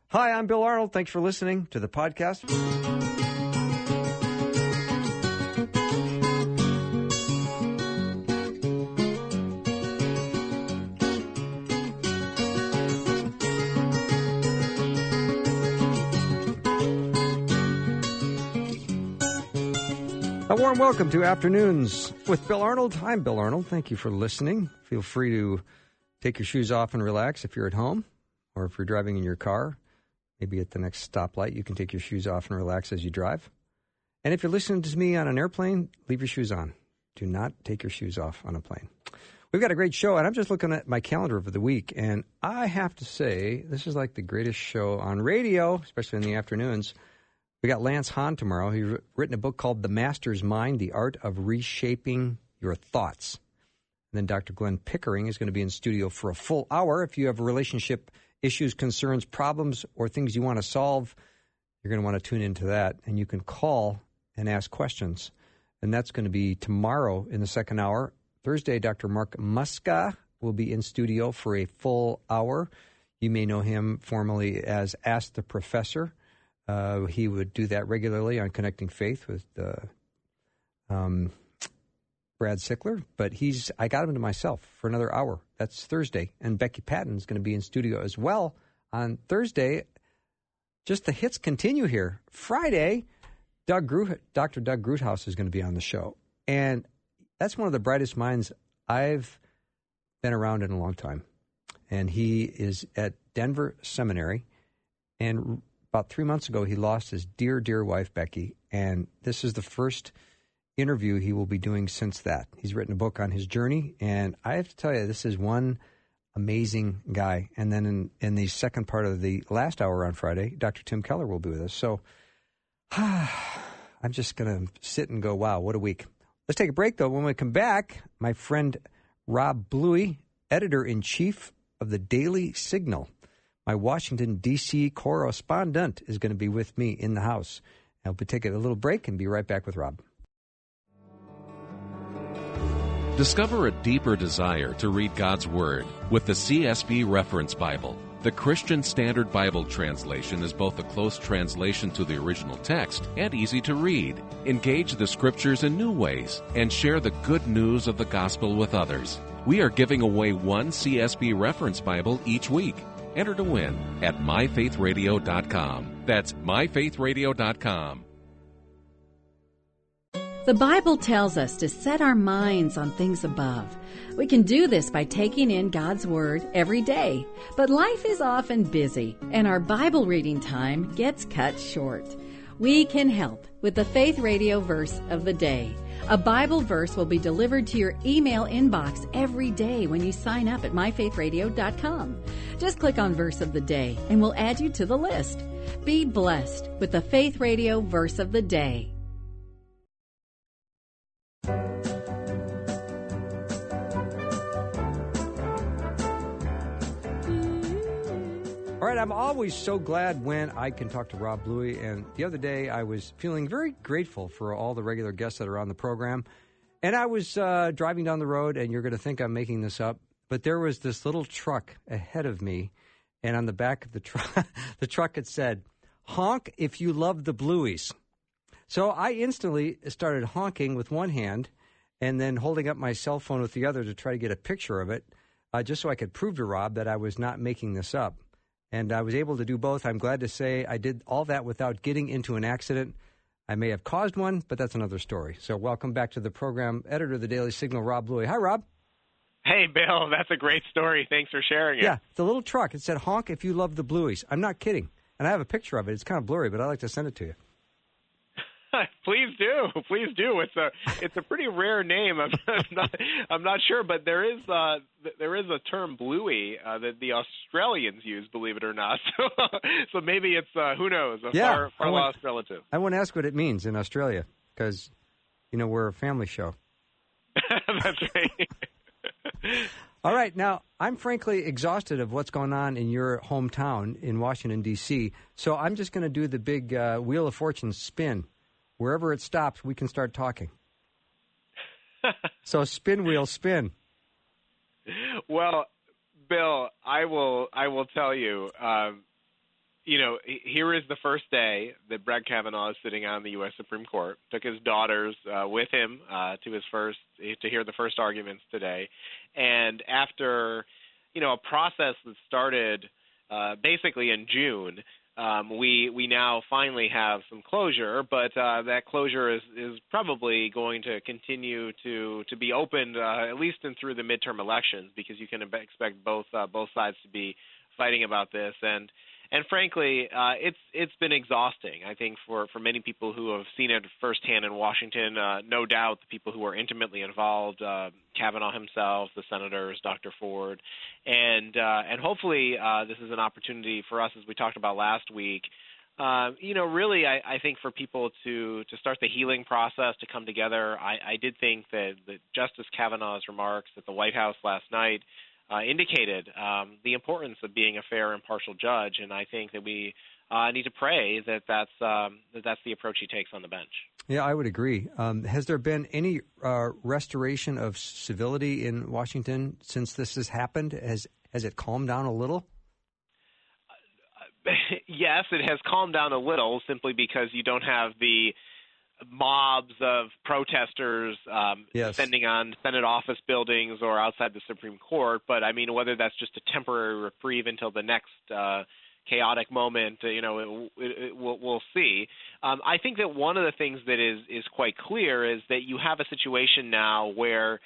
Hi, I'm Bill Arnold. Thanks for listening to the podcast. A warm welcome to Afternoons with Bill Arnold. I'm Bill Arnold. Thank you for listening. Feel free to take your shoes off and relax if you're at home or if you're driving in your car. Maybe at the next stoplight, you can take your shoes off and relax as you drive. And if you're listening to me on an airplane, leave your shoes on. Do not take your shoes off on a plane. We've got a great show, and I'm just looking at my calendar for the week, and I have to say, this is like the greatest show on radio, especially in the afternoons. We got Lance Hahn tomorrow. He's written a book called The Master's Mind, The Art of Reshaping Your Thoughts. And then Dr. Glenn Pickering is going to be in studio for a full hour. If you have relationship issues, concerns, problems, or things you want to solve, you're going to want to tune into that. And you can call and ask questions. And that's going to be tomorrow in the second hour. Thursday, Dr. Mark Muska will be in studio for a full hour. You may know him formerly as Ask the Professor. He would do that regularly on Connecting Faith with Brad Sickler, but I got him to myself for another hour. That's Thursday, and Becky Patton is going to be in studio as well on Thursday. Just the hits continue here. Friday, Dr. Doug Groothouse is going to be on the show, and that's one of the brightest minds I've been around in a long time, and he is at Denver Seminary, and about 3 months ago, he lost his dear, dear wife, Becky, and this is the first interview he will be doing since that. He's written a book on his journey, and I have to tell you, this is one amazing guy. And then in the second part of the last hour on Friday, Dr. Tim Keller will be with us. So I'm just going to sit and go, wow, what a week. Let's take a break, though. When we come back, my friend Rob Bluey, editor-in-chief of the Daily Signal, my Washington, D.C. correspondent, is going to be with me in the house. I'll be taking a little break and be right back with Rob. Discover a deeper desire to read God's Word with the CSB Reference Bible. The Christian Standard Bible translation is both a close translation to the original text and easy to read. Engage the Scriptures in new ways and share the good news of the gospel with others. We are giving away one CSB Reference Bible each week. Enter to win at myfaithradio.com. That's myfaithradio.com. The Bible tells us to set our minds on things above. We can do this by taking in God's Word every day. But life is often busy, and our Bible reading time gets cut short. We can help with the Faith Radio Verse of the Day. A Bible verse will be delivered to your email inbox every day when you sign up at myfaithradio.com. Just click on Verse of the Day, and we'll add you to the list. Be blessed with the Faith Radio Verse of the Day. All right, I'm always so glad when I can talk to Rob Bluey, and the other day I was feeling very grateful for all the regular guests that are on the program, and I was driving down the road, and you're going to think I'm making this up, but there was this little truck ahead of me, and on the back of the truck it said, "Honk if you love the Blueys." So I instantly started honking with one hand and then holding up my cell phone with the other to try to get a picture of it, just so I could prove to Rob that I was not making this up. And I was able to do both. I'm glad to say I did all that without getting into an accident. I may have caused one, but that's another story. So welcome back to the program, editor of the Daily Signal, Rob Bluey. Hi, Rob. Hey, Bill. That's a great story. Thanks for sharing it. Yeah, the little truck. It said, "Honk if you love the Blueys." I'm not kidding. And I have a picture of it. It's kind of blurry, but I'd like to send it to you. Please do. Please do. It's a pretty rare name. I'm not sure, but there is a term Bluey that the Australians use, believe it or not. So maybe it's who knows, far lost relative. I want to ask what it means in Australia because we're a family show. That's right. All right. Now, I'm frankly exhausted of what's going on in your hometown in Washington, D.C., so I'm just going to do the big Wheel of Fortune spin. Wherever it stops, we can start talking. So spin, wheel, spin. Well, Bill, I will tell you, here is the first day that Brett Kavanaugh is sitting on the U.S. Supreme Court. Took his daughters with him to hear the first arguments today, and after a process that started basically in June. We now finally have some closure, but that closure is probably going to continue to be opened at least through the midterm elections, because you can expect both sides to be fighting about this, and frankly, it's been exhausting, I think, for many people who have seen it firsthand in Washington. No doubt the people who are intimately involved, Kavanaugh himself, the senators, Dr. Ford, and hopefully this is an opportunity for us, as we talked about last week. Really, I think for people to start the healing process, to come together. I did think that Justice Kavanaugh's remarks at the White House last night indicated the importance of being a fair, impartial judge, and I think that we need to pray that's the approach he takes on the bench. Yeah, I would agree. Has there been any restoration of civility in Washington since this has happened? Has it calmed down a little? Yes, it has calmed down a little, simply because you don't have the mobs of protesters descending on Senate office buildings or outside the Supreme Court. But, I mean, whether that's just a temporary reprieve until the next chaotic moment, we'll see. I think that one of the things that is quite clear is that you have a situation now where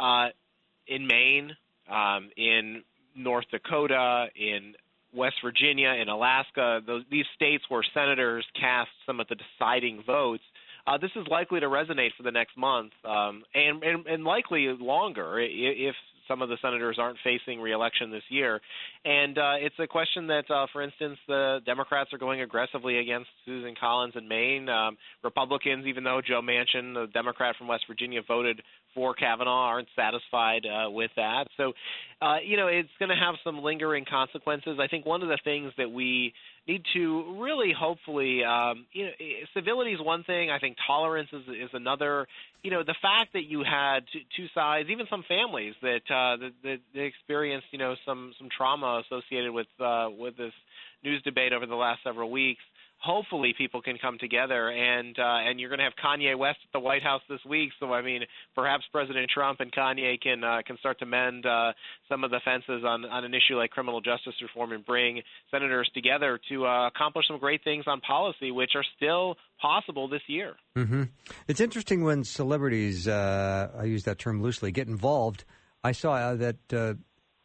in Maine, in North Dakota, in West Virginia, in Alaska, these states where senators cast some of the deciding votes, this is likely to resonate for the next month, and likely longer if some of the senators aren't facing re-election this year. And it's a question that, for instance, the Democrats are going aggressively against Susan Collins in Maine. Republicans, even though Joe Manchin, the Democrat from West Virginia, voted for Kavanaugh, aren't satisfied with that. So, it's going to have some lingering consequences. I think one of the things that we need to really hopefully, civility is one thing. I think tolerance is another. The fact that you had two sides, even some families that they experienced, some trauma associated with this news debate over the last several weeks. Hopefully people can come together, and you're going to have Kanye West at the White House this week. So, I mean, perhaps President Trump and Kanye can start to mend some of the fences on an issue like criminal justice reform and bring senators together to accomplish some great things on policy, which are still possible this year. Mm-hmm. It's interesting when celebrities, I use that term loosely, get involved. I saw that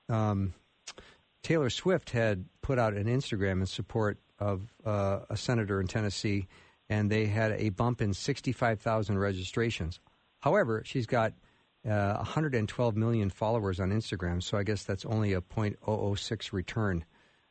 Taylor Swift had put out an Instagram in support of a senator in Tennessee, and they had a bump in 65,000 registrations. However, she's got 112 million followers on Instagram, so I guess that's only a 0.006 return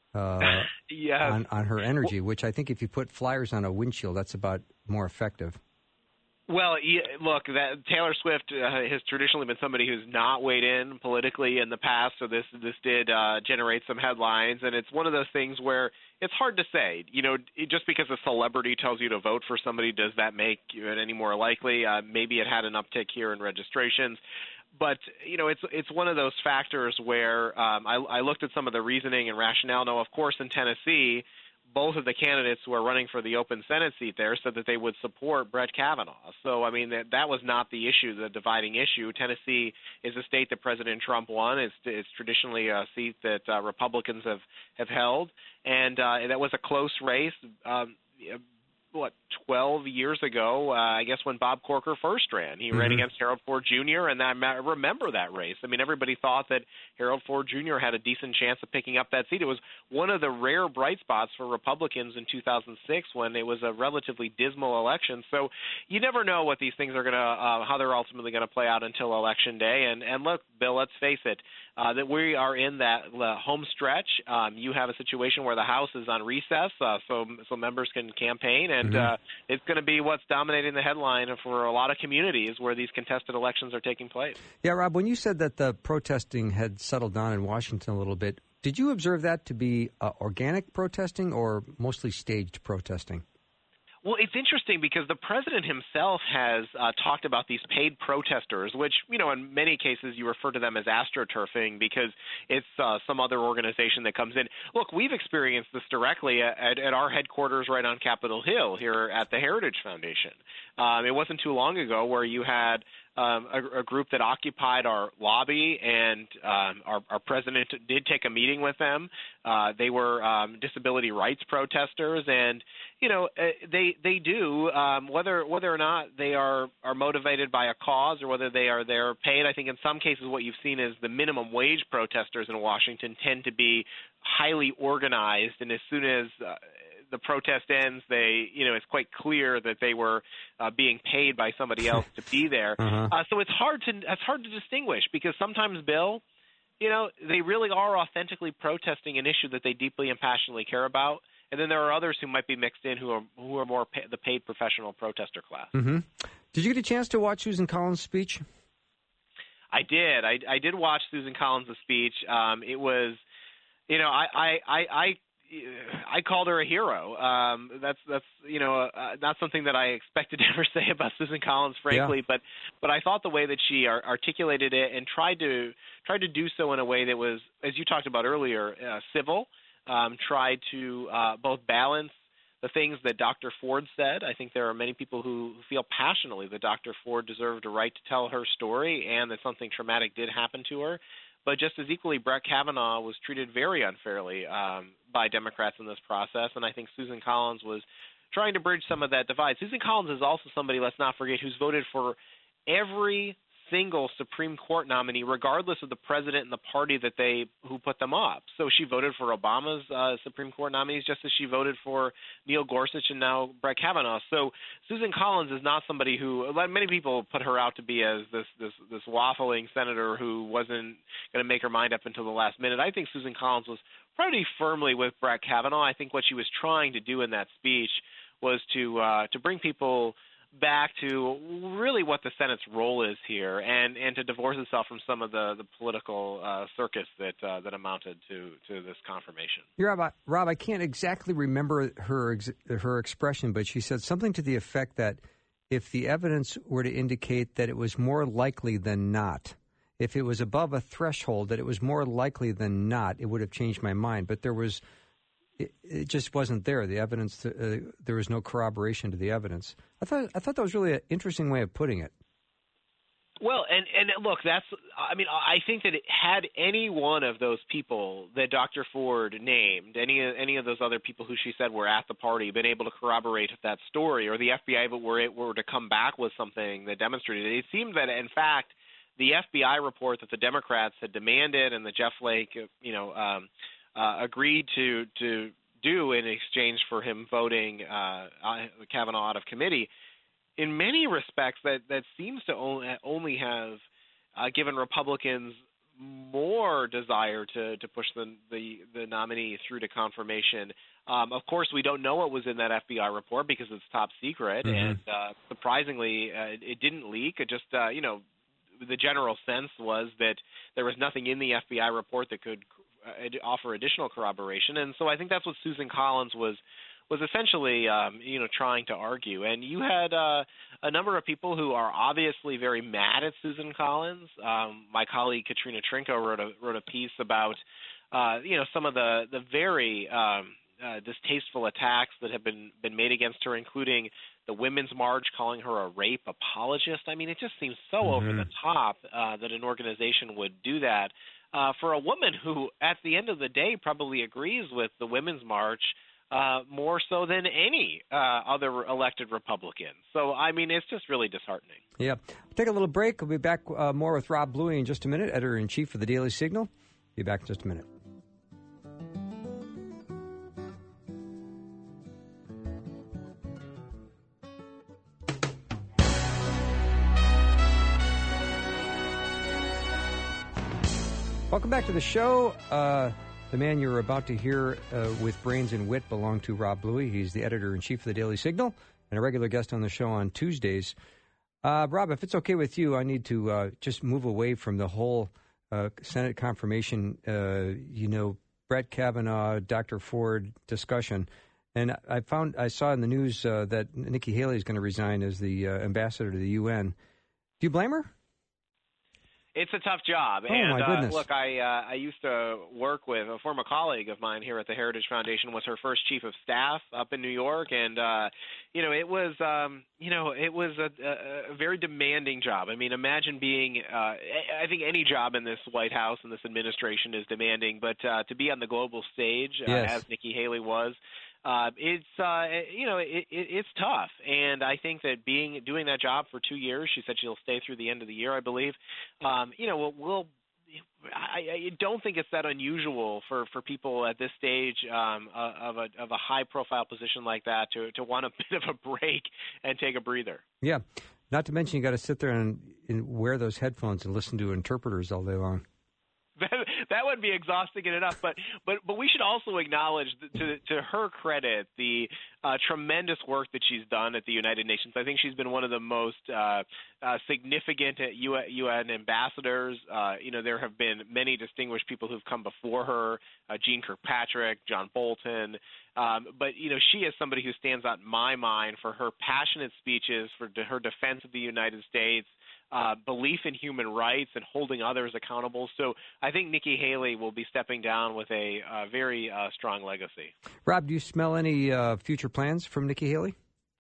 on her energy, which I think if you put flyers on a windshield, that's about more effective. Well, look, Taylor Swift has traditionally been somebody who's not weighed in politically in the past, so this did generate some headlines, and it's one of those things where it's hard to say. Just because a celebrity tells you to vote for somebody, does that make it any more likely? Maybe it had an uptick here in registrations. But, it's one of those factors where I looked at some of the reasoning and rationale. Now, of course, in Tennessee, both of the candidates who are running for the open Senate seat there said that they would support Brett Kavanaugh. So, I mean, that was not the issue, the dividing issue. Tennessee is a state that President Trump won. It's traditionally a seat that Republicans have held. And that was a close race. 12 years ago, I guess, when Bob Corker first ran. He ran against Harold Ford Jr., and I remember that race. I mean, everybody thought that Harold Ford Jr. had a decent chance of picking up that seat. It was one of the rare bright spots for Republicans in 2006 when it was a relatively dismal election. So you never know what these things are going to, how they're ultimately going to play out until Election Day. And look, Bill, let's face it, that we are in that home stretch. You have a situation where the House is on recess, so members can campaign, and it's going to be what's dominating the headline for a lot of communities where these contested elections are taking place. Yeah, Rob, when you said that the protesting had settled down in Washington a little bit, did you observe that to be organic protesting or mostly staged protesting? Well, it's interesting because the president himself has talked about these paid protesters, which, in many cases you refer to them as astroturfing because it's some other organization that comes in. Look, we've experienced this directly at our headquarters right on Capitol Hill here at the Heritage Foundation. It wasn't too long ago where you had a group that occupied our lobby, and our president did take a meeting with them. They were disability rights protesters, and they do whether or not they are motivated by a cause or whether they're paid. I think in some cases what you've seen is the minimum wage protesters in Washington tend to be highly organized, and as soon as the protest ends, it's quite clear that they were being paid by somebody else to be there. So it's hard to distinguish because sometimes, Bill, they really are authentically protesting an issue that they deeply and passionately care about, and then there are others who might be mixed in who are more the paid professional protester class. Mm-hmm. Did you get a chance to watch Susan Collins' speech? I did. I did watch Susan Collins' speech. It was, I called her a hero. That's not something that I expected to ever say about Susan Collins, frankly. Yeah. But I thought the way that she articulated it and tried to do so in a way that was, as you talked about earlier, civil. Tried to both balance the things that Dr. Ford said. I think there are many people who feel passionately that Dr. Ford deserved a right to tell her story and that something traumatic did happen to her. But just as equally, Brett Kavanaugh was treated very unfairly by Democrats in this process, and I think Susan Collins was trying to bridge some of that divide. Susan Collins is also somebody, let's not forget, who's voted for every single Supreme Court nominee, regardless of the president and the party who put them up. So she voted for Obama's Supreme Court nominees, just as she voted for Neil Gorsuch and now Brett Kavanaugh. So Susan Collins is not somebody who, many people put her out to be as this waffling senator who wasn't going to make her mind up until the last minute. I think Susan Collins was pretty firmly with Brett Kavanaugh. I think what she was trying to do in that speech was to bring people back to really what the Senate's role is here, and to divorce itself from some of the political circus that amounted to this confirmation. Rob, I can't exactly remember her expression, but she said something to the effect that if the evidence were to indicate that it was more likely than not, if it was above a threshold that it was more likely than not, it would have changed my mind. But it just wasn't there. The evidence, there was no corroboration to the evidence. I thought that was really an interesting way of putting it. Well, and look, I think that had any one of those people that Dr. Ford named, any of those other people who she said were at the party, been able to corroborate that story, or the FBI were to come back with something that demonstrated it, it seemed that, in fact, the FBI report that the Democrats had demanded and that Jeff Flake, agreed to do in exchange for him voting Kavanaugh out of committee, in many respects that seems to only have given Republicans more desire to push the nominee through to confirmation. Of course, we don't know what was in that FBI report because it's top secret, and surprisingly, it didn't leak. It just, the general sense was that there was nothing in the FBI report that could offer additional corroboration, and so I think that's what Susan Collins was essentially, trying to argue. And you had a number of people who are obviously very mad at Susan Collins. My colleague Katrina Trinko wrote a piece about, some of the very distasteful attacks that have been made against her, including the Women's March calling her a rape apologist. I mean, it just seems so over the top that an organization would do that. For a woman who, at the end of the day, probably agrees with the Women's March more so than any other elected Republican. So, I mean, it's just really disheartening. Yeah. Take a little break. We'll be back more with Rob Bluey in just a minute, editor-in-chief of the Daily Signal. Be back in just a minute. Welcome back to the show. The man you're about to hear with brains and wit belong to Rob Bluey. He's the editor-in-chief of the Daily Signal and a regular guest on the show on Tuesdays. Rob, if it's okay with you, I need to just move away from the whole Senate confirmation, Brett Kavanaugh, Dr. Ford discussion, And I saw in the news that Nikki Haley is going to resign as the ambassador to the UN. Do you blame her? It's a tough job. Oh, my goodness. Look, I used to work with a former colleague of mine here at the Heritage Foundation, was her first chief of staff up in New York. And, it was a very demanding job. I mean, imagine being, I think any job in this White House and this administration is demanding, but to be on the global stage, yes. as Nikki Haley was, it's tough, and I think that doing that job for 2 years, she said she'll stay through the end of the year, I believe. I don't think it's that unusual for people at this stage of a high profile position like that to want a bit of a break and take a breather. Yeah, not to mention you got to sit there and wear those headphones and listen to interpreters all day long. That would be exhausting in enough, but we should also acknowledge, to her credit, the tremendous work that she's done at the United Nations. I think she's been one of the most significant UN ambassadors. There have been many distinguished people who've come before her, Jeane Kirkpatrick, John Bolton. But she is somebody who stands out in my mind for her passionate speeches, for her defense of the United States, belief in human rights and holding others accountable. So I think Nikki Haley will be stepping down with a very strong legacy. Rob, do you smell any future plans from Nikki Haley?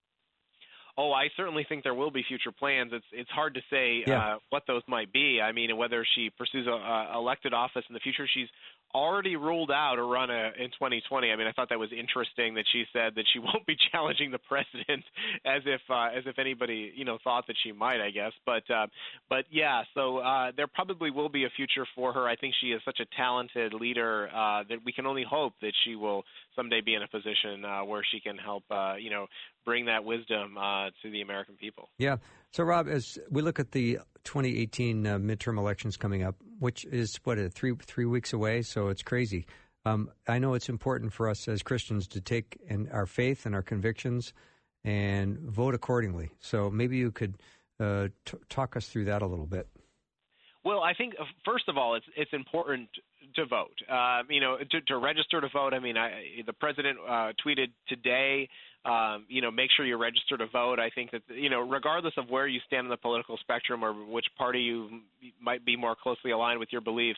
Oh, I certainly think there will be future plans. It's hard to say what those might be. I mean, whether she pursues a elected office in the future. She's already ruled out a run in 2020. I mean, I thought that was interesting that she said that she won't be challenging the president, as if anybody thought that she might, I guess. But yeah, so there probably will be a future for her. I think she is such a talented leader that we can only hope that she will someday be in a position where she can help bring that wisdom to the American people. Yeah. So, Rob, as we look at the 2018 midterm elections coming up, which is, three weeks away, so it's crazy. I know it's important for us as Christians to take our faith and our convictions and vote accordingly. So maybe you could talk us through that a little bit. Well, I think, first of all, it's important to vote, to register to vote. I mean, the president tweeted today, make sure you register to vote. I think that, regardless of where you stand on the political spectrum or which party you might be more closely aligned with your beliefs,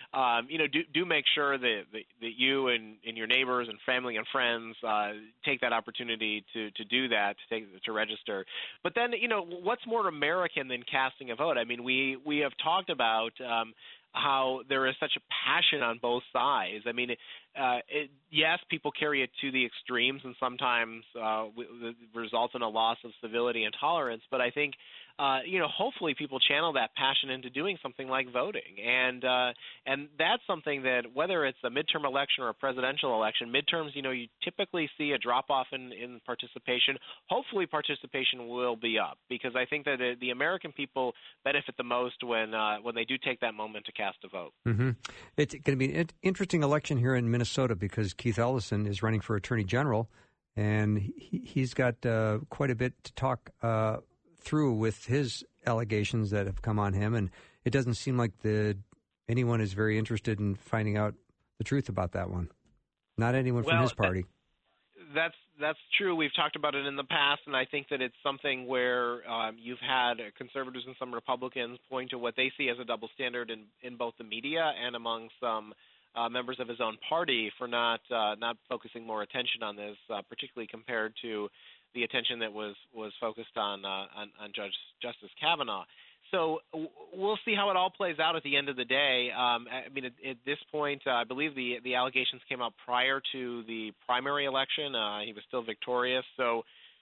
do make sure that you and your neighbors and family and friends take that opportunity to do that, to register. But then, what's more American than casting a vote? I mean, we have talked about how there is such a passion on both sides. I mean, yes, people carry it to the extremes, and sometimes it results in a loss of civility and tolerance. But I think, hopefully people channel that passion into doing something like voting. And that's something that, whether it's a midterm election or a presidential election, midterms, you typically see a drop-off in participation. Hopefully participation will be up, because I think that the American people benefit the most when they do take that moment to cast a vote. Mm-hmm. It's going to be an interesting election here in Minnesota, because Keith Ellison is running for Attorney General, and he's got quite a bit to talk through with his allegations that have come on him, and it doesn't seem like anyone is very interested in finding out the truth about that one. Not anyone from his party. That's true. We've talked about it in the past, and I think that it's something where you've had conservatives and some Republicans point to what they see as a double standard in both the media and among some members of his own party for not focusing more attention on this, particularly compared to the attention that was focused on Justice Kavanaugh. So we'll see how it all plays out at the end of the day. I mean, at this point, I believe the allegations came out prior to the primary election. He was still victorious. So,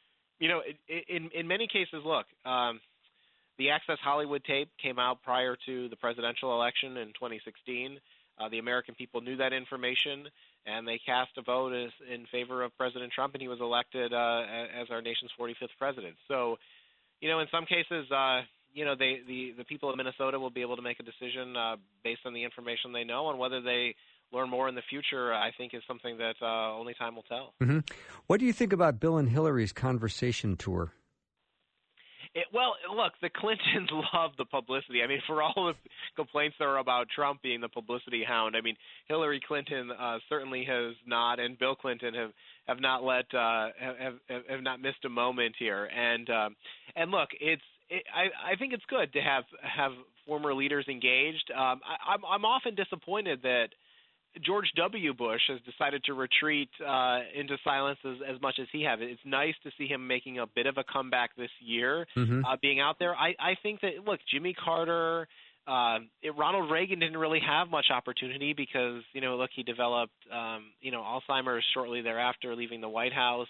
in many cases, look, the Access Hollywood tape came out prior to the presidential election in 2016. The American people knew that information, and they cast a vote in favor of President Trump, and he was elected as our nation's 45th president. So, in some cases, the people of Minnesota will be able to make a decision based on the information they know, and whether they learn more in the future, I think, is something that only time will tell. Mm-hmm. What do you think about Bill and Hillary's conversation tour? Well, look, the Clintons love the publicity. I mean, for all the complaints there are about Trump being the publicity hound, I mean, Hillary Clinton certainly has not, and Bill Clinton have not have not missed a moment here. And look, I think it's good to have former leaders engaged. I'm often disappointed that George W. Bush has decided to retreat into silence as much as he has. It's nice to see him making a bit of a comeback this year, being out there. I think that, look, Jimmy Carter, Ronald Reagan didn't really have much opportunity because, look, he developed, Alzheimer's shortly thereafter, leaving the White House.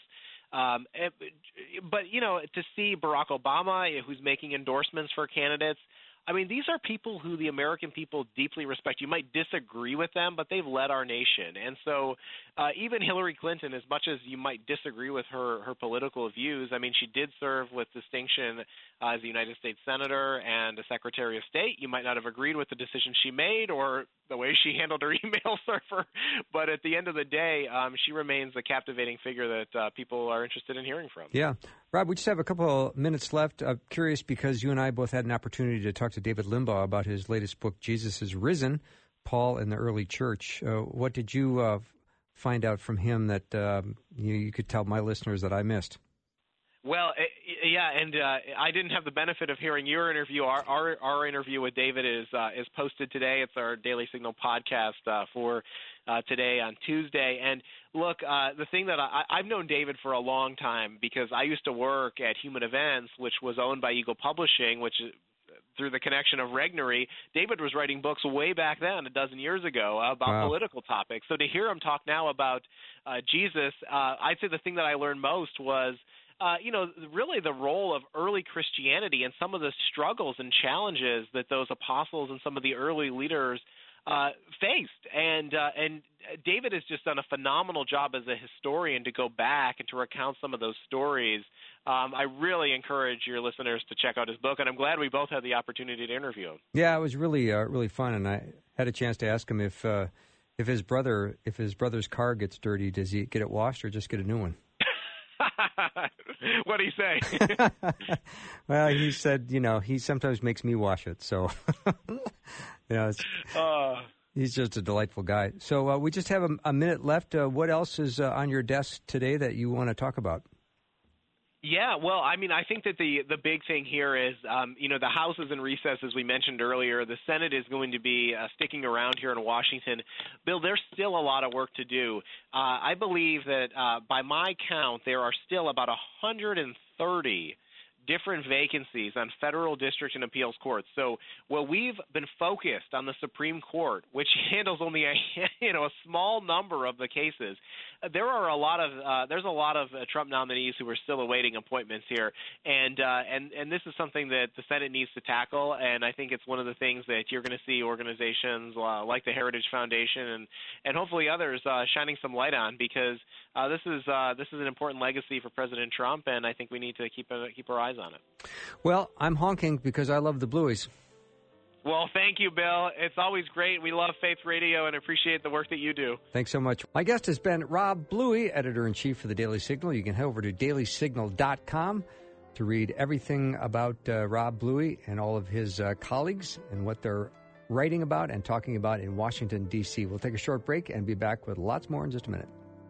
But, to see Barack Obama, who's making endorsements for candidates, I mean, these are people who the American people deeply respect. You might disagree with them, but they've led our nation. And so even Hillary Clinton, as much as you might disagree with her political views, I mean, she did serve with distinction as a United States Senator and a Secretary of State. You might not have agreed with the decision she made or the way she handled her email server, but at the end of the day, she remains a captivating figure that people are interested in hearing from. Yeah. Rob, we just have a couple of minutes left. I'm curious because you and I both had an opportunity to talk to David Limbaugh about his latest book, Jesus is Risen, Paul and the Early Church. What did you find out from him that you could tell my listeners that I missed? Well, yeah, and I didn't have the benefit of hearing your interview. Our interview with David is posted today. It's our Daily Signal podcast for today on Tuesday. And look, the thing that I've known David for a long time because I used to work at Human Events, which was owned by Eagle Publishing, which through the connection of Regnery, David was writing books way back then, a dozen years ago, about political topics. So to hear him talk now about Jesus, I'd say the thing that I learned most was really the role of early Christianity and some of the struggles and challenges that those apostles and some of the early leaders faced. And David has just done a phenomenal job as a historian to go back and to recount some of those stories. I really encourage your listeners to check out his book, and I'm glad we both had the opportunity to interview him. Yeah, it was really fun, and I had a chance to ask him if his brother's car gets dirty, does he get it washed or just get a new one? What did he say? Well, he said, he sometimes makes me wash it. So, he's just a delightful guy. So we just have a minute left. What else is on your desk today that you want to talk about? Yeah, well, I mean, I think that the big thing here is, the House is in recess, as we mentioned earlier. The Senate is going to be sticking around here in Washington. Bill, there's still a lot of work to do. I believe that by my count, there are still about 130 different vacancies on federal district and appeals courts. So while we've been focused on the Supreme Court, which handles only a small number of the cases, there's a lot of Trump nominees who are still awaiting appointments here, and this is something that the Senate needs to tackle. And I think it's one of the things that you're going to see organizations like the Heritage Foundation and hopefully others shining some light on, because this is an important legacy for President Trump, and I think we need to keep our eyes on it. Well, I'm honking because I love the Blueies. Well, thank you, Bill. It's always great. We love Faith Radio and appreciate the work that you do. Thanks so much. My guest has been Rob Bluey, editor-in-chief for the Daily Signal. You can head over to dailysignal.com to read everything about Rob Bluey and all of his colleagues and what they're writing about and talking about in Washington, D.C. We'll take a short break and be back with lots more in just a minute.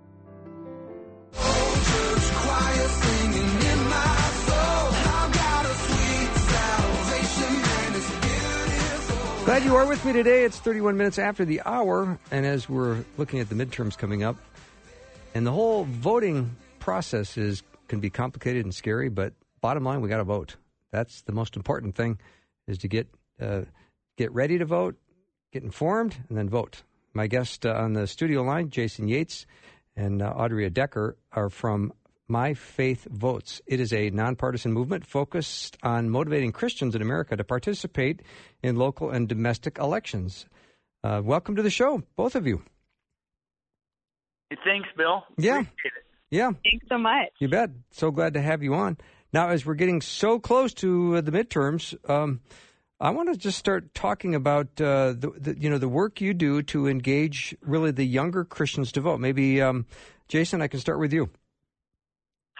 Quiet singing in my soul. I've got a sweet salvation, and it's beautiful. Glad you are with me today. It's 31 minutes after the hour, and as we're looking at the midterms coming up, and the whole voting process can be complicated and scary, but bottom line, we got to vote. That's the most important thing, is to get ready to vote, get informed, and then vote. My guest on the studio line, Jason Yates and Audrey Decker, are from My Faith Votes. It is a nonpartisan movement focused on motivating Christians in America to participate in local and domestic elections. Welcome to the show, both of you. Thanks, Bill. Yeah. Appreciate it. Yeah. Thanks so much. You bet. So glad to have you on. Now, as we're getting so close to the midterms, I want to just start talking about the work you do to engage really the younger Christians to vote. Maybe, Jason, I can start with you.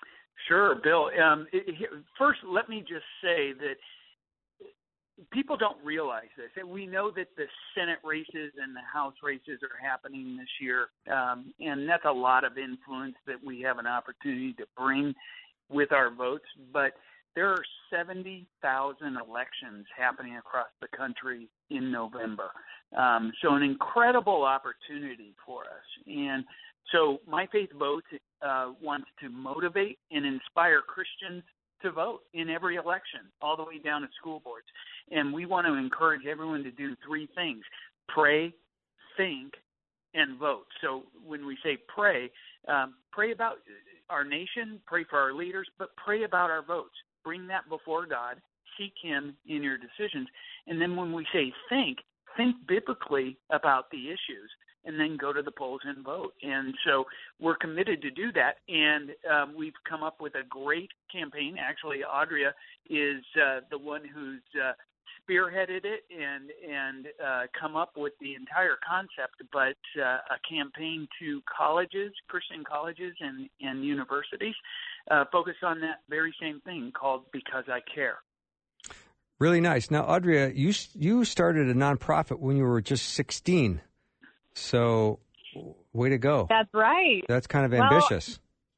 Sure, Bill. First, let me just say that people don't realize this. And we know that the Senate races and the House races are happening this year, and that's a lot of influence that we have an opportunity to bring with our votes. But there are 70,000 elections happening across the country in November. So an incredible opportunity for us. And so My Faith Votes wants to motivate and inspire Christians to vote in every election, all the way down to school boards. And we want to encourage everyone to do three things: pray, think, and vote. So when we say pray, pray about our nation, pray for our leaders, but pray about our votes. Bring that before God, seek Him in your decisions. And then when we say think biblically about the issues, and then go to the polls and vote. And so we're committed to do that, and we've come up with a great campaign. Actually, Audria is the one who's spearheaded it and come up with the entire concept, but a campaign to colleges, Christian colleges and universities, focused on that very same thing called Because I Care. Really nice. Now, Audria, you started a nonprofit when you were just 16. So, way to go. That's right. That's kind of ambitious.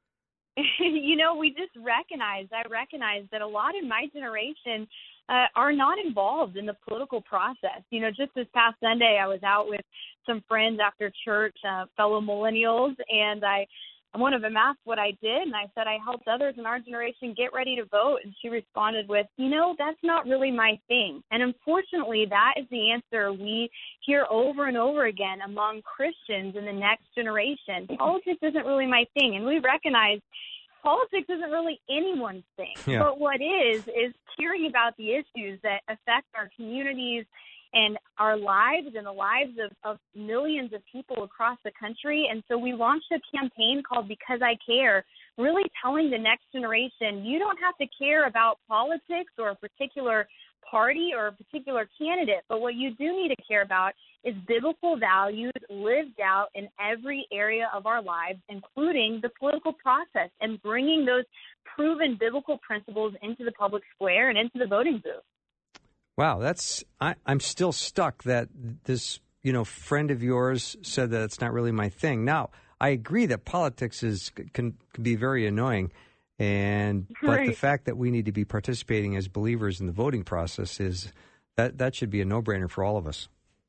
I recognize that a lot in my generation are not involved in the political process. Just this past Sunday, I was out with some friends after church, fellow millennials, and one of them asked what I did, and I said I helped others in our generation get ready to vote, and she responded with, that's not really my thing. And unfortunately, that is the answer we hear over and over again among Christians in the next generation. Politics isn't really my thing, and we recognize politics isn't really anyone's thing. Yeah. But what is caring about the issues that affect our communities and our lives and the lives of millions of people across the country. And so we launched a campaign called Because I Care, really telling the next generation, you don't have to care about politics or a particular party or a particular candidate, but what you do need to care about is biblical values lived out in every area of our lives, including the political process, and bringing those proven biblical principles into the public square and into the voting booth. Wow, I'm still stuck that this, friend of yours said that it's not really my thing. Now, I agree that politics can be very annoying, but the fact that we need to be participating as believers in the voting process is that should be a no-brainer for all of us.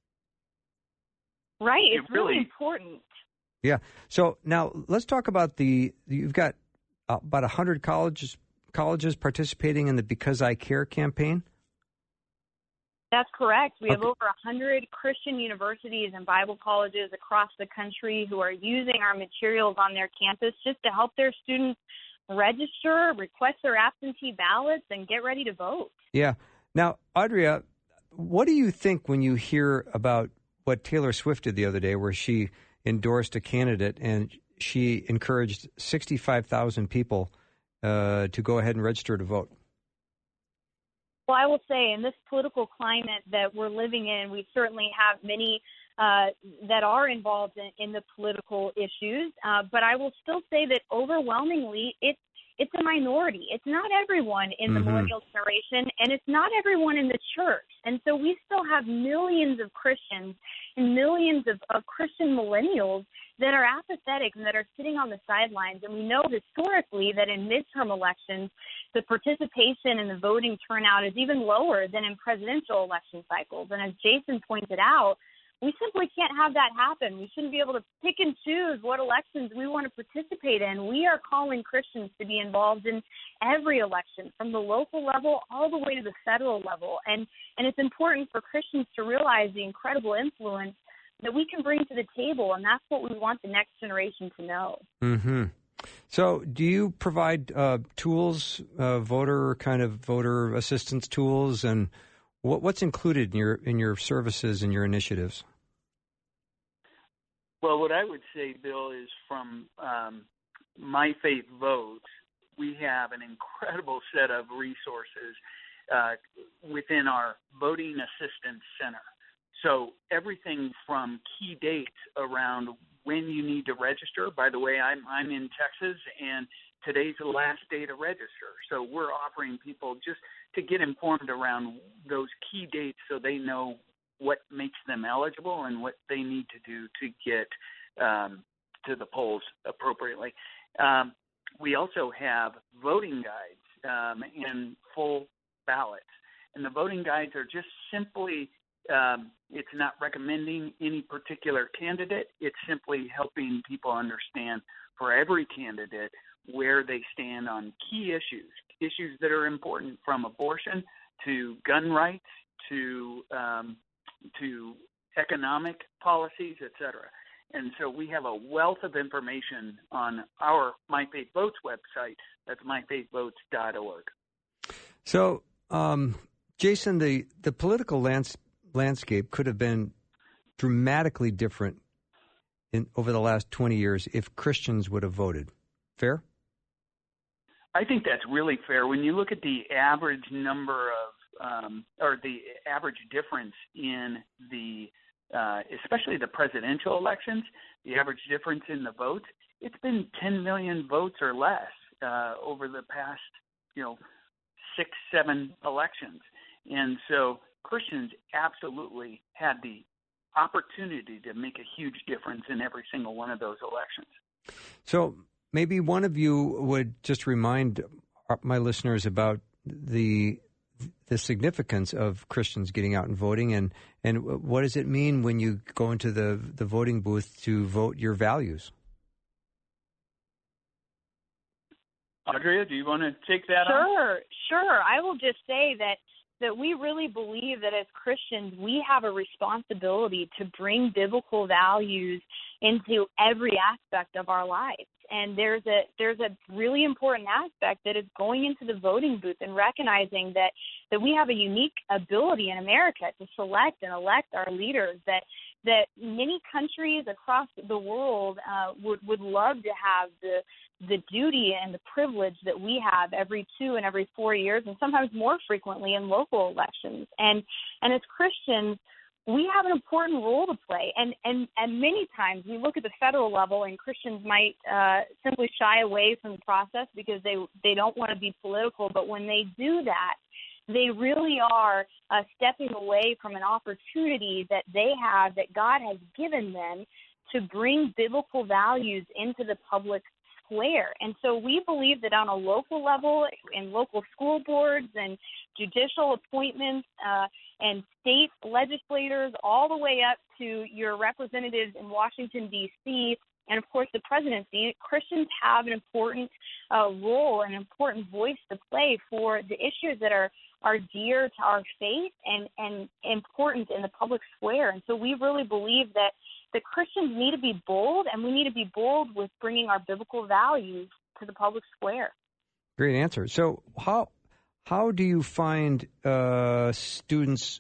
Right, it's really important. Yeah. So now let's talk about you've got about 100 colleges participating in the Because I Care campaign. That's correct. We have over 100 Christian universities and Bible colleges across the country who are using our materials on their campus just to help their students register, request their absentee ballots, and get ready to vote. Yeah. Now, Audria, what do you think when you hear about what Taylor Swift did the other day, where she endorsed a candidate and she encouraged 65,000 people to go ahead and register to vote? Well, I will say in this political climate that we're living in, we certainly have many that are involved in the political issues. But I will still say that overwhelmingly it's a minority. It's not everyone in the millennial generation, and it's not everyone in the church. And so we still have millions of Christians and millions of Christian millennials that are apathetic and that are sitting on the sidelines. And we know historically that in midterm elections, the participation and the voting turnout is even lower than in presidential election cycles. And as Jason pointed out, we simply can't have that happen. We shouldn't be able to pick and choose what elections we want to participate in. We are calling Christians to be involved in every election, from the local level all the way to the federal level. And it's important for Christians to realize the incredible influence that we can bring to the table, and that's what we want the next generation to know. Mm-hmm. So do you provide tools, voter assistance tools, and what's included in your services and your initiatives? Well, what I would say, Bill, is from My Faith Votes, we have an incredible set of resources within our Voting Assistance Center. So everything from key dates around when you need to register. By the way, I'm in Texas, and today's the last day to register. So we're offering people just to get informed around those key dates so they know what makes them eligible and what they need to do to get to the polls appropriately. We also have voting guides and full ballots. And the voting guides are just simply, it's not recommending any particular candidate. It's simply helping people understand for every candidate where they stand on key issues that are important, from abortion to gun rights to economic policies, et cetera. And so we have a wealth of information on our My Faith Votes website. That's myfaithvotes.org. So, Jason, the political landscape could have been dramatically different over the last 20 years if Christians would have voted. Fair? I think that's really fair. When you look at the average number of, or the average difference in the, especially the presidential elections, the average difference in the votes, it's been 10 million votes or less over the past, 6-7 elections. And so Christians absolutely had the opportunity to make a huge difference in every single one of those elections. So maybe one of you would just remind my listeners about the significance of Christians getting out and voting, and what does it mean when you go into the voting booth to vote your values? Andrea, do you want to take that on? Sure. I will just say that we really believe that as Christians, we have a responsibility to bring biblical values into every aspect of our lives. And there's a really important aspect that is going into the voting booth and recognizing that we have a unique ability in America to select and elect our leaders that many countries across the world would love to have the duty and the privilege that we have every 2 and every 4 years, and sometimes more frequently in local elections. And as Christians, we have an important role to play. And many times we look at the federal level, and Christians might simply shy away from the process because they don't want to be political. But when they do that, they really are stepping away from an opportunity that they have, that God has given them, to bring biblical values into the public square. And so we believe that on a local level, in local school boards and judicial appointments and state legislators, all the way up to your representatives in Washington, D.C., and, of course, the presidency, Christians have an important role, an important voice to play for the issues that are dear to our faith and important in the public square. And so we really believe that Christians need to be bold, and we need to be bold with bringing our biblical values to the public square. Great answer. So how do you find students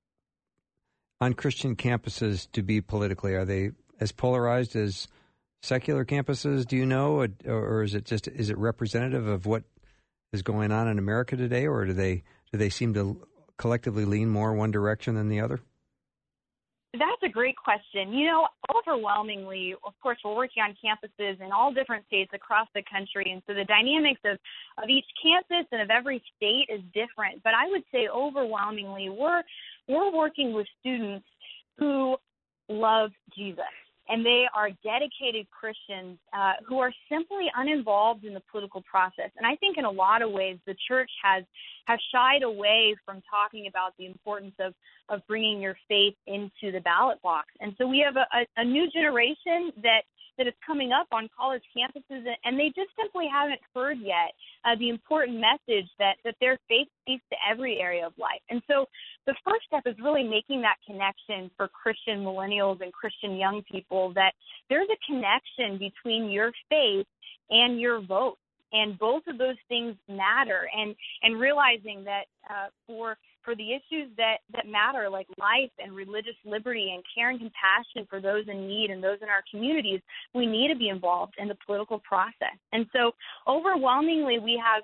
on Christian campuses to be politically? Are they as polarized as secular campuses, do you know, or is it representative of what is going on in America today, or do they seem to collectively lean more one direction than the other? That's a great question. Overwhelmingly, of course, we're working on campuses in all different states across the country, and so the dynamics of each campus and of every state is different. But I would say overwhelmingly, we're working with students who love Jesus, and they are dedicated Christians who are simply uninvolved in the political process. And I think in a lot of ways the church has shied away from talking about the importance of bringing your faith into the ballot box. And so we have a new generation that is coming up on college campuses, and they just simply haven't heard yet the important message that their faith speaks to every area of life. And so the first step is really making that connection for Christian millennials and Christian young people, that there's a connection between your faith and your vote. And both of those things matter, and realizing that for the issues that matter, like life and religious liberty and care and compassion for those in need and those in our communities, we need to be involved in the political process. And so overwhelmingly we have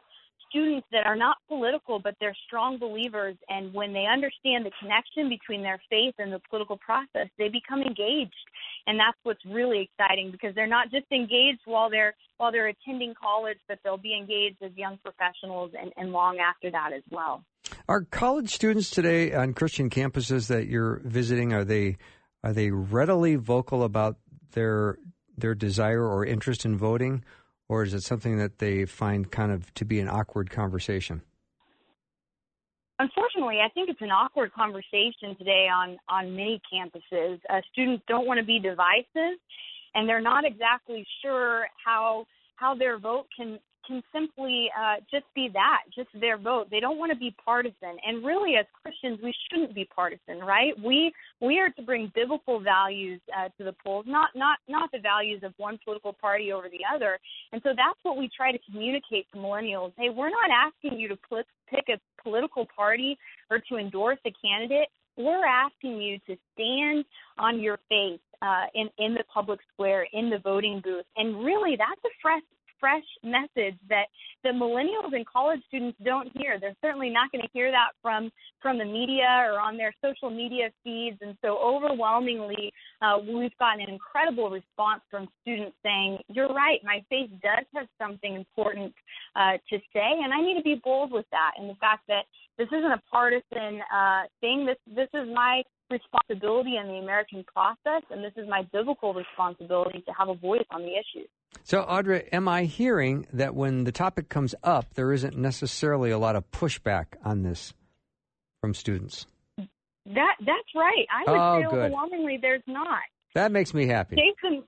students that are not political, but they're strong believers. And when they understand the connection between their faith and the political process, they become engaged. And that's what's really exciting, because they're not just engaged while they're attending college, but they'll be engaged as young professionals and long after that as well. Are college students today on Christian campuses that you're visiting, are they readily vocal about their desire or interest in voting, or is it something that they find kind of to be an awkward conversation? Unfortunately, I think it's an awkward conversation today on many campuses. Students don't want to be divisive, and they're not exactly sure how their vote can simply just be that, just their vote. They don't want to be partisan. And really, as Christians, we shouldn't be partisan, right? We are to bring biblical values to the polls, not the values of one political party over the other. And so that's what we try to communicate to millennials. Hey, we're not asking you to pick a political party or to endorse a candidate. We're asking you to stand on your faith in the public square, in the voting booth. And really, that's a fresh message that the millennials and college students don't hear. They're certainly not going to hear that from the media or on their social media feeds. And so overwhelmingly, we've gotten an incredible response from students saying, you're right, my faith does have something important to say, and I need to be bold with that. And the fact that this isn't a partisan thing, this is my responsibility in the American process, and this is my biblical responsibility to have a voice on the issues. So, Audrey, am I hearing that when the topic comes up, there isn't necessarily a lot of pushback on this from students? That's right. I would say overwhelmingly there's not. That makes me happy. Jason,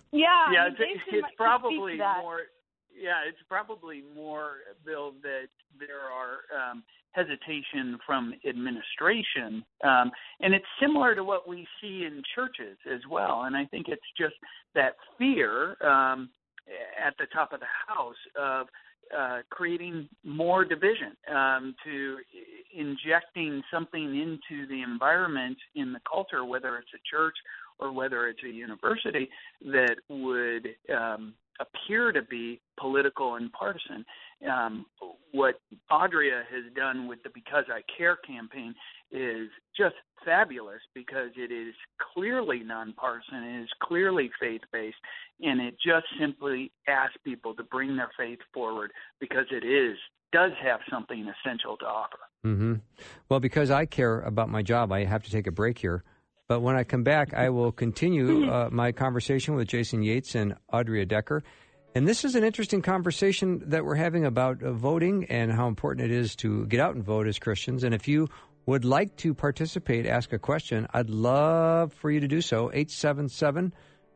it's probably more. Yeah, it's probably more, Bill, that there are hesitation from administration, and it's similar to what we see in churches as well. And I think it's just that fear at the top of the house of creating more division, to injecting something into the environment in the culture, whether it's a church or whether it's a university, that would appear to be political and partisan. What Audria has done with the Because I Care campaign is just fabulous, because it is clearly nonpartisan, it is clearly faith-based, and it just simply asks people to bring their faith forward, because it does have something essential to offer. Mm-hmm. Well, because I care about my job, I have to take a break here. But when I come back, I will continue my conversation with Jason Yates and Audria Decker. And this is an interesting conversation that we're having about voting and how important it is to get out and vote as Christians. And if you would like to participate, ask a question, I'd love for you to do so. 877-933-2484,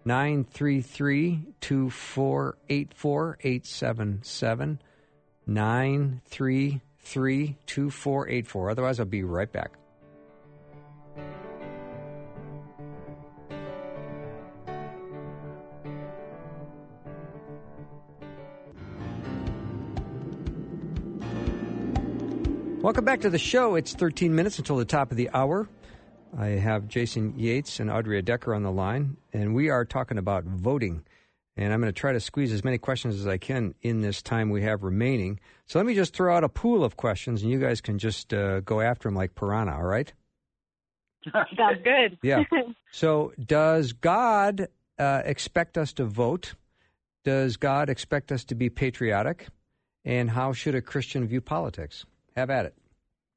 877-933-2484. Otherwise, I'll be right back. Welcome back to the show. It's 13 minutes until the top of the hour. I have Jason Yates and Audria Decker on the line, and we are talking about voting. And I'm going to try to squeeze as many questions as I can in this time we have remaining. So let me just throw out a pool of questions, and you guys can just go after them like piranha, all right? Sounds good. Yeah. So does God expect us to vote? Does God expect us to be patriotic? And how should a Christian view politics? Have at it.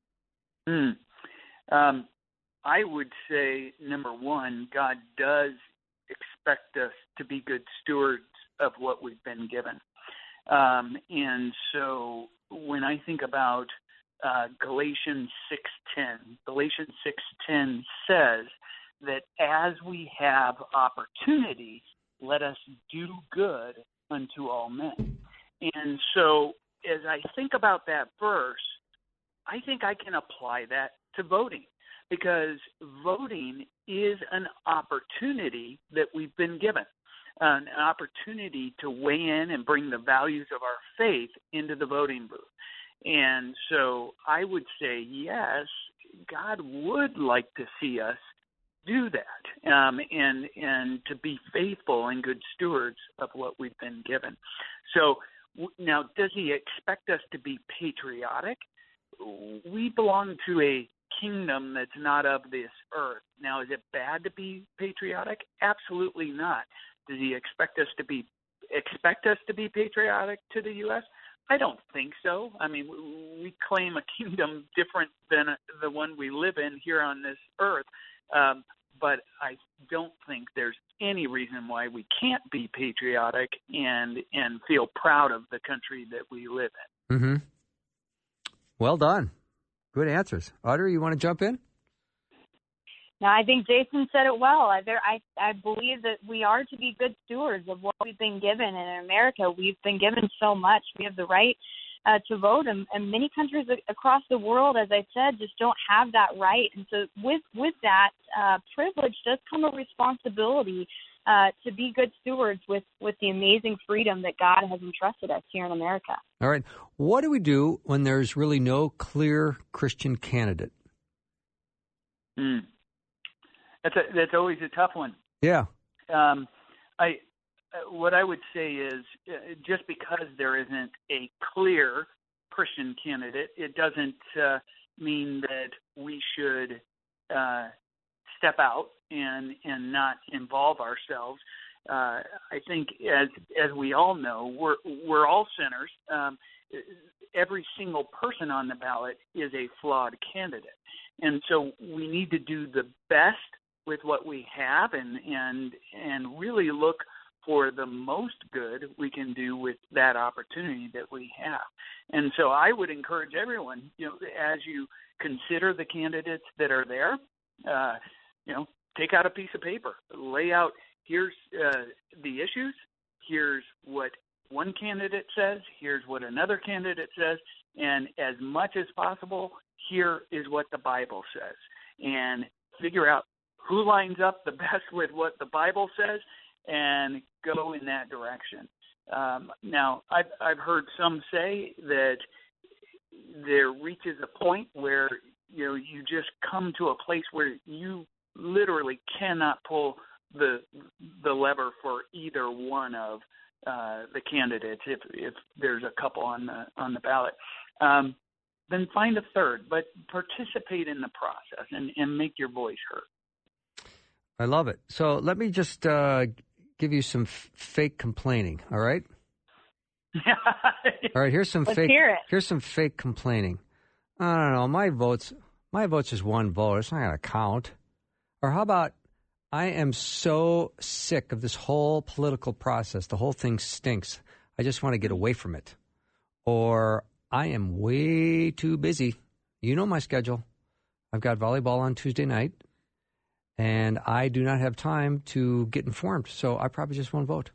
I would say, number one, God does expect us to be good stewards of what we've been given. And so when I think about Galatians 6:10 says that as we have opportunity, let us do good unto all men. And so as I think about that verse, I think I can apply that to voting, because voting is an opportunity that we've been given, an opportunity to weigh in and bring the values of our faith into the voting booth. And so I would say, yes, God would like to see us do that, and to be faithful and good stewards of what we've been given. So Now, does he expect us to be patriotic? We belong to a kingdom that's not of this earth. Now, is it bad to be patriotic? Absolutely not. Does he expect us to be patriotic to the U.S.? I don't think so. I mean, we claim a kingdom different than the one we live in here on this earth. But I don't think there's any reason why we can't be patriotic and feel proud of the country that we live in. Mm-hmm. Well done. Good answers. Audrey, you want to jump in? No, I think Jason said it well. I believe that we are to be good stewards of what we've been given. And in America, we've been given so much. We have the right to vote, and many countries across the world, as I said, just don't have that right. And so with that privilege does come a responsibility to be good stewards with the amazing freedom that God has entrusted us here in America. All right. What do we do when there's really no clear Christian candidate? That's always a tough one. Yeah. What I would say is just because there isn't a clear Christian candidate, it doesn't mean that we should step out and not involve ourselves. I think, as we all know, we're all sinners. Every single person on the ballot is a flawed candidate, and so we need to do the best with what we have and really look for the most good we can do with that opportunity that we have. And so I would encourage everyone, as you consider the candidates that are there, take out a piece of paper, lay out, here's the issues, here's what one candidate says, here's what another candidate says, and as much as possible, here is what the Bible says. And figure out who lines up the best with what the Bible says and go in that direction. Now, I've heard some say that there reaches a point where you just come to a place where you literally cannot pull the lever for either one of the candidates if there's a couple on the ballot. Then find a third, but participate in the process and make your voice heard. I love it. So let me just give you some fake complaining, all right? All right, here's some fake complaining. I don't know, my vote's just one vote. It's not going to count. Or how about, I am so sick of this whole political process. The whole thing stinks. I just want to get away from it. Or I am way too busy. You know my schedule. I've got volleyball on Tuesday night, and I do not have time to get informed. So I probably just won't vote.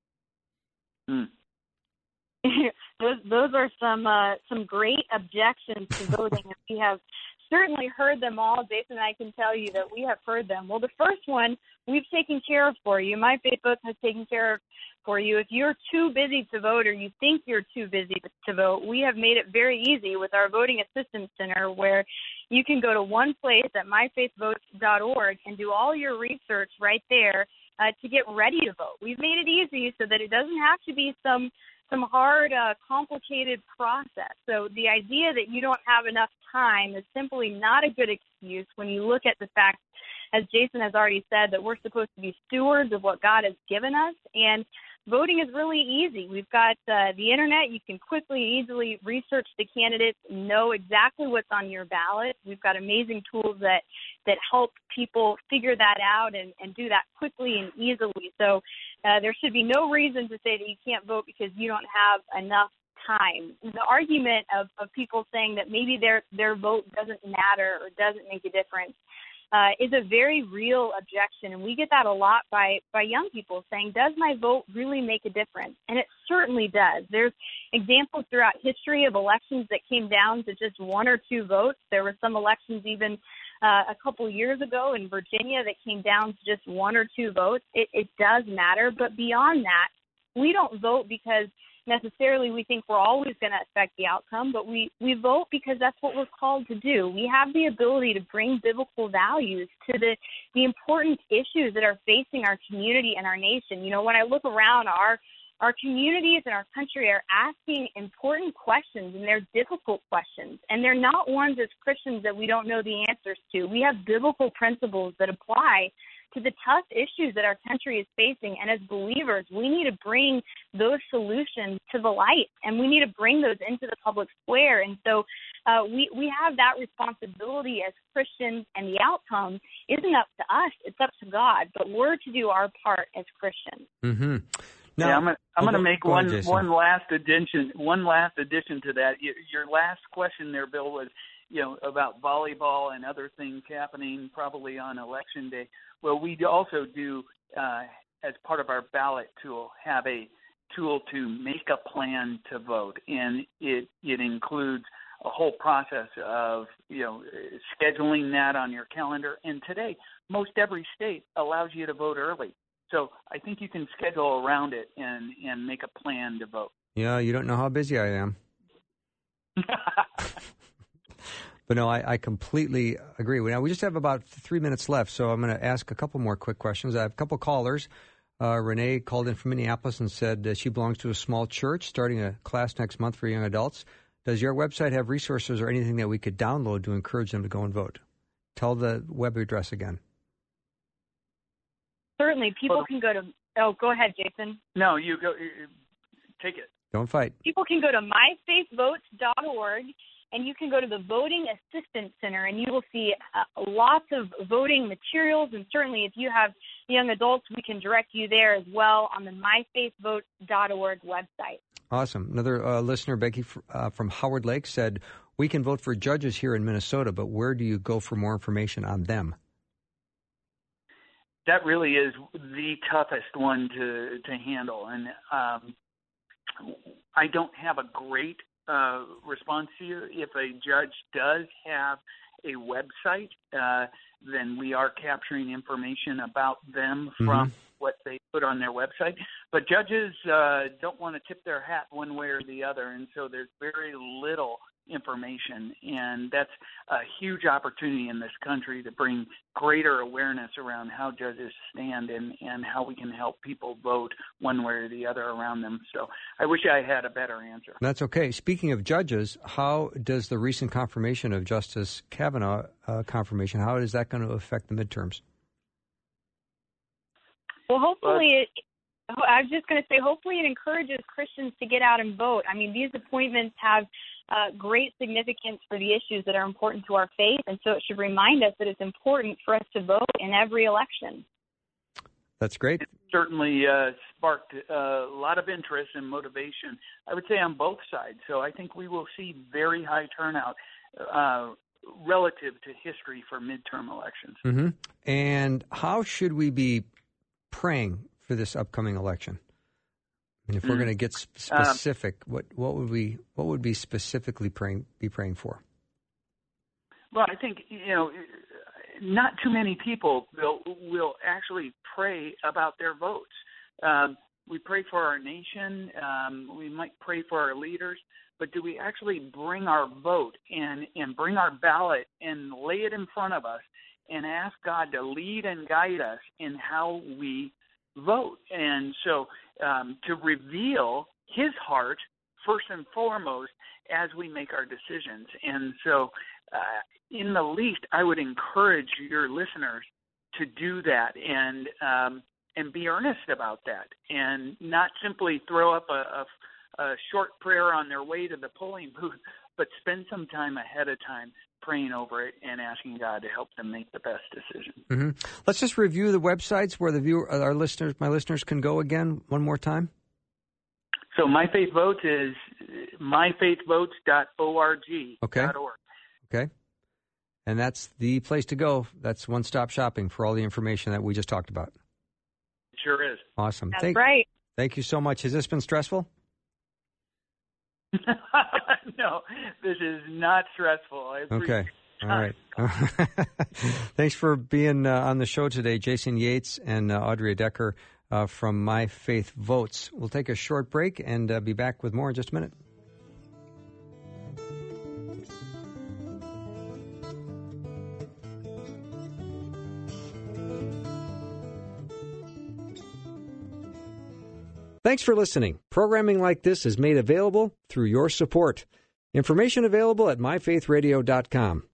Those are some great objections to voting. We have certainly heard them all. Jason and I can tell you that we have heard them. Well, the first one we've taken care of for you. My Facebook has taken care of for you. If you're too busy to vote or you think you're too busy to vote, we have made it very easy with our Voting Assistance Center, where you can go to one place at myfaithvotes.org and do all your research right there to get ready to vote. We've made it easy so that it doesn't have to be some hard, complicated process. So the idea that you don't have enough time is simply not a good excuse when you look at the fact, as Jason has already said, that we're supposed to be stewards of what God has given us. And voting is really easy. We've got the internet. You can quickly, easily research the candidates, know exactly what's on your ballot. We've got amazing tools that help people figure that out and do that quickly and easily. So there should be no reason to say that you can't vote because you don't have enough time. The argument of people saying that maybe their vote doesn't matter or doesn't make a difference is a very real objection, and we get that a lot by young people saying, does my vote really make a difference? And it certainly does. There's examples throughout history of elections that came down to just one or two votes. There were some elections even a couple years ago in Virginia that came down to just one or two votes. It does matter, but beyond that, we don't vote because necessarily we think we're always going to affect the outcome, but we vote because that's what we're called to do. We have the ability to bring biblical values to the important issues that are facing our community and our nation. You know, when I look around our our communities and our country are asking important questions, and they're difficult questions. And they're not ones as Christians that we don't know the answers to. We have biblical principles that apply to the tough issues that our country is facing. And as believers, we need to bring those solutions to the light, and we need to bring those into the public square. And so we have that responsibility as Christians, and the outcome isn't up to us, it's up to God. But we're to do our part as Christians. Mm-hmm. Now, yeah, I'm going to make one last addition to that. Your last question there, Bill, was about volleyball and other things happening probably on Election Day. Well, we also do, as part of our ballot tool, have a tool to make a plan to vote, and it includes a whole process of scheduling that on your calendar. And today, most every state allows you to vote early. So I think you can schedule around it and make a plan to vote. Yeah, you don't know how busy I am. But no, I completely agree. Now, we just have about 3 minutes left, so I'm going to ask a couple more quick questions. I have a couple callers. Renee called in from Minneapolis and said that she belongs to a small church starting a class next month for young adults. Does your website have resources or anything that we could download to encourage them to go and vote? Tell the web address again. Certainly, people can go to. Oh, go ahead, Jason. No, you go. Take it. Don't fight. People can go to myfaithvotes.org, and you can go to the Voting Assistance Center, and you will see lots of voting materials. And certainly, if you have young adults, we can direct you there as well on the myfaithvotes.org website. Awesome. Another listener, Becky from Howard Lake, said, we can vote for judges here in Minnesota, but where do you go for more information on them? That really is the toughest one to handle. And I don't have a great response here. If a judge does have a website, then we are capturing information about them from what they put on their website. But judges don't want to tip their hat one way or the other, and so there's very little information. And that's a huge opportunity in this country to bring greater awareness around how judges stand and how we can help people vote one way or the other around them. So I wish I had a better answer. That's okay. Speaking of judges, how does the recent confirmation of Justice Kavanaugh confirmation, how is that going to affect the midterms? Well, hopefully I was just going to say, hopefully it encourages Christians to get out and vote. I mean, these appointments have great significance for the issues that are important to our faith, and so it should remind us that it's important for us to vote in every election. That's great. It certainly sparked a lot of interest and motivation, I would say, on both sides. So I think we will see very high turnout relative to history for midterm elections. Mm-hmm. And how should we be praying for this upcoming election? I mean, if we're going to get specific, what would we specifically be praying for? Well, I think not too many people will actually pray about their votes. We pray for our nation. We might pray for our leaders, but do we actually bring our vote and bring our ballot and lay it in front of us and ask God to lead and guide us in how we vote? And so to reveal his heart first and foremost as we make our decisions. And so in the least, I would encourage your listeners to do that and be earnest about that, and not simply throw up a short prayer on their way to the polling booth, but spend some time ahead of time praying over it and asking God to help them make the best decision. Mm-hmm. Let's just review the websites where my listeners can go again one more time. So My Faith Votes is myfaithvotes.org. Okay. Okay. And that's the place to go. That's one-stop shopping for all the information that we just talked about. It sure is. Awesome. That's right. Thank you so much. Has this been stressful? No, this is not stressful. Okay. All right. Thanks for being on the show today, Jason Yates and Audrey Decker from My Faith Votes. We'll take a short break and be back with more in just a minute. Thanks for listening. Programming like this is made available through your support. Information available at myfaithradio.com.